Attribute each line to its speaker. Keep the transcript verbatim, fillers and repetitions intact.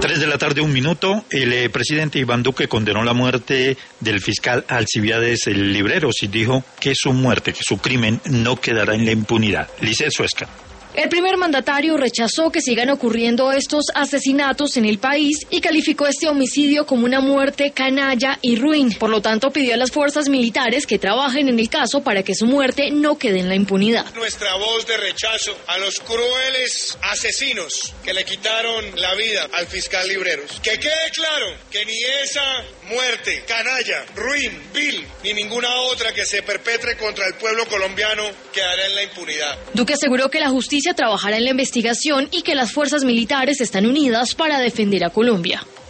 Speaker 1: Tres de la tarde, un minuto. El eh, presidente Iván Duque condenó la muerte del fiscal Alcibiades Libreros y dijo que su muerte, que su crimen no quedará en la impunidad. Lisset Suezca.
Speaker 2: El primer mandatario rechazó que sigan ocurriendo estos asesinatos en el país y calificó este homicidio como una muerte canalla y ruin. Por lo tanto, pidió a las fuerzas militares que trabajen en el caso para que su muerte no quede en la impunidad.
Speaker 3: Nuestra voz de rechazo a los crueles asesinos que le quitaron la vida al fiscal Libreros. Que quede claro que ni esa muerte canalla, ruin, vil, ni ninguna otra que se perpetre contra el pueblo colombiano quedará en la impunidad.
Speaker 2: Duque aseguró que la justicia trabajará en la investigación y que las fuerzas militares están unidas para defender a Colombia.